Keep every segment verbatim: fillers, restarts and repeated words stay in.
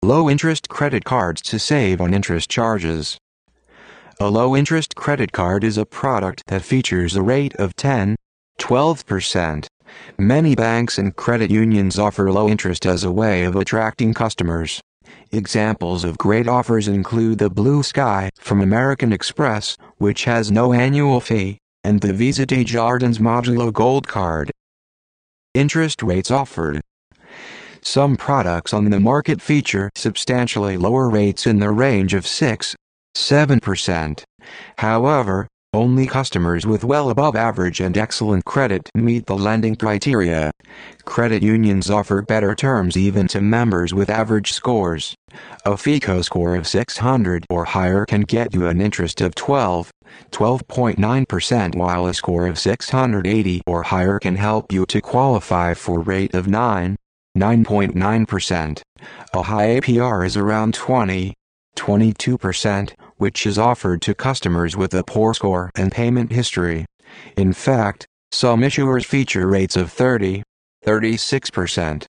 Low-interest credit cards to save on interest charges. A low-interest credit card is a product that features a rate of ten, twelve percent. Many banks and credit unions offer low interest as a way of attracting customers. Examples of great offers include the Blue Sky from American Express, which has no annual fee, and the Visa Desjardins Modulo Gold Card. Interest rates offered. Some products on the market feature substantially lower rates in the range of six to seven percent. However, only customers with well above average and excellent credit meet the lending criteria. Credit unions offer better terms even to members with average scores. A FICO score of six hundred or higher can get you an interest of twelve, twelve point nine percent, while a score of six hundred eighty or higher can help you to qualify for a rate of nine, nine point nine percent. A high A P R is around twenty, twenty-two percent, which is offered to customers with a poor score and payment history. In fact, some issuers feature rates of thirty, thirty-six percent.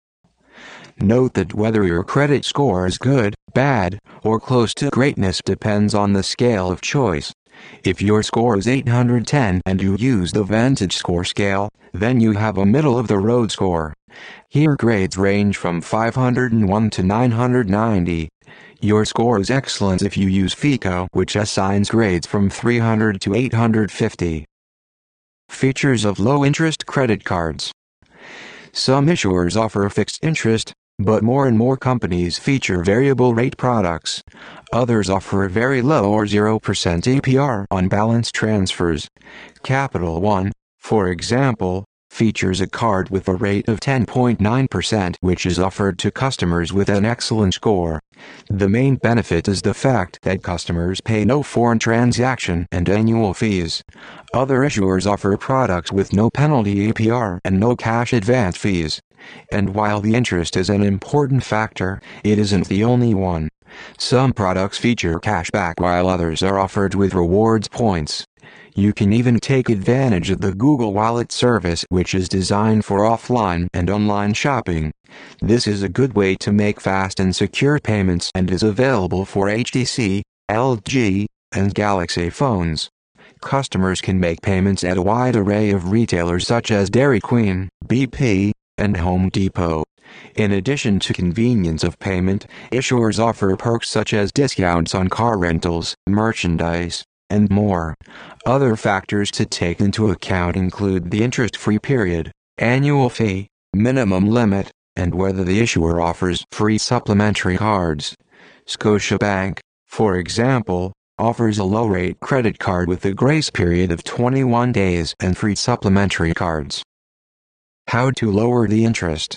Note that whether your credit score is good, bad, or close to greatness depends on the scale of choice. If your score is eight hundred ten and you use the Vantage Score scale, then you have a middle-of-the-road score. Here grades range from five hundred one to nine hundred ninety. Your score is excellent if you use FICO, which assigns grades from three hundred to eight hundred fifty. Features of low-interest credit cards. Some issuers offer fixed interest, but more and more companies feature variable rate products. Others offer a very low or zero percent A P R on balance transfers. Capital One, for example, features a card with a rate of ten point nine percent, which is offered to customers with an excellent score. The main benefit is the fact that customers pay no foreign transaction and annual fees. Other issuers offer products with no penalty A P R and no cash advance fees. And while the interest is an important factor, it isn't the only one. Some products feature cashback while others are offered with rewards points. You can even take advantage of the Google Wallet service, which is designed for offline and online shopping. This is a good way to make fast and secure payments and is available for H T C, L G, and Galaxy phones. Customers can make payments at a wide array of retailers such as Dairy Queen, B P, and Home Depot. In addition to convenience of payment, issuers offer perks such as discounts on car rentals, merchandise, and more. Other factors to take into account include the interest-free period, annual fee, minimum limit, and whether the issuer offers free supplementary cards. Scotiabank, for example, offers a low-rate credit card with a grace period of twenty-one days and free supplementary cards. How to lower the interest.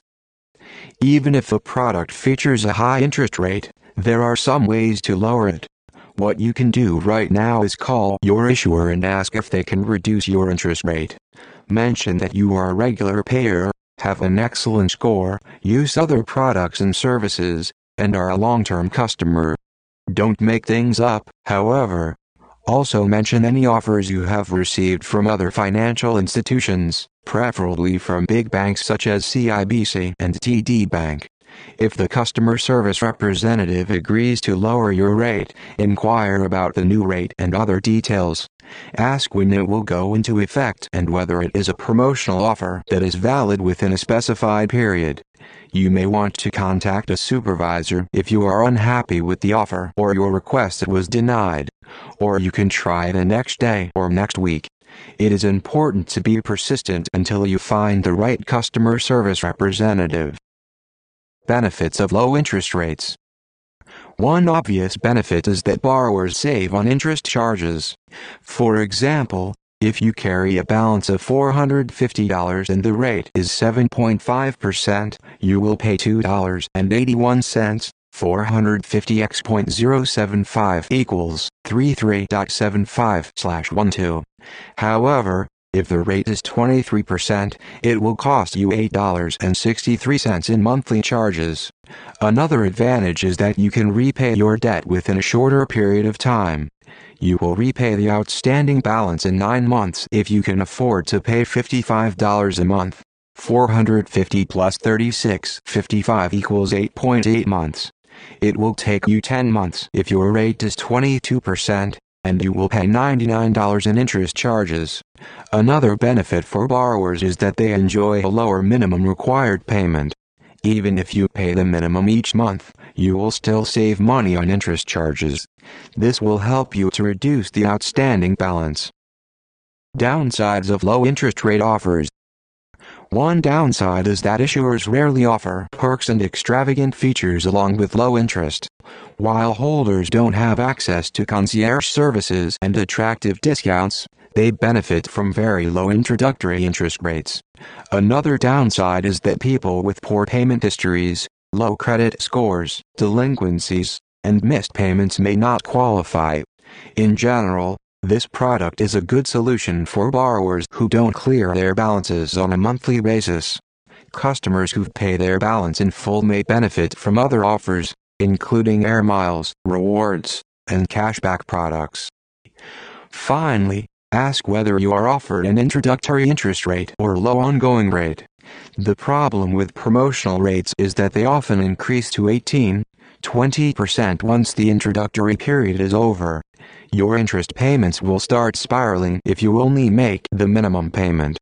Even if a product features a high interest rate, there are some ways to lower it. What you can do right now is call your issuer and ask if they can reduce your interest rate. Mention that you are a regular payer, have an excellent score, use other products and services, and are a long-term customer. Don't make things up, however. Also mention any offers you have received from other financial institutions, preferably from big banks such as C I B C and T D Bank. If the customer service representative agrees to lower your rate, inquire about the new rate and other details. Ask when it will go into effect and whether it is a promotional offer that is valid within a specified period. You may want to contact a supervisor if you are unhappy with the offer or your request was denied. Or you can try the next day or next week. It is important to be persistent until you find the right customer service representative. Benefits of low interest rates. One obvious benefit is that borrowers save on interest charges. For example, if you carry a balance of four hundred fifty dollars and the rate is seven point five percent, you will pay two dollars and eighty-one cents. four hundred fifty x zero point zero seven five equals thirty-three point seven five slash twelve. However, if the rate is twenty-three percent, it will cost you eight dollars and sixty-three cents in monthly charges. Another advantage is that you can repay your debt within a shorter period of time. You will repay the outstanding balance in nine months if you can afford to pay fifty-five dollars a month. four hundred fifty plus thirty-six fifty-five equals eight point eight months. It will take you ten months if your rate is twenty-two percent, and you will pay ninety-nine dollars in interest charges. Another benefit for borrowers is that they enjoy a lower minimum required payment. Even if you pay the minimum each month, you will still save money on interest charges. This will help you to reduce the outstanding balance. Downsides of low interest rate offers. One downside is that issuers rarely offer perks and extravagant features along with low interest. While holders don't have access to concierge services and attractive discounts, they benefit from very low introductory interest rates. Another downside is that people with poor payment histories, low credit scores, delinquencies, and missed payments may not qualify. In general, this product is a good solution for borrowers who don't clear their balances on a monthly basis. Customers who pay their balance in full may benefit from other offers, including air miles, rewards, and cashback products. Finally, ask whether you are offered an introductory interest rate or low ongoing rate. The problem with promotional rates is that they often increase to eighteen to twenty percent once the introductory period is over. Your interest payments will start spiraling if you only make the minimum payment.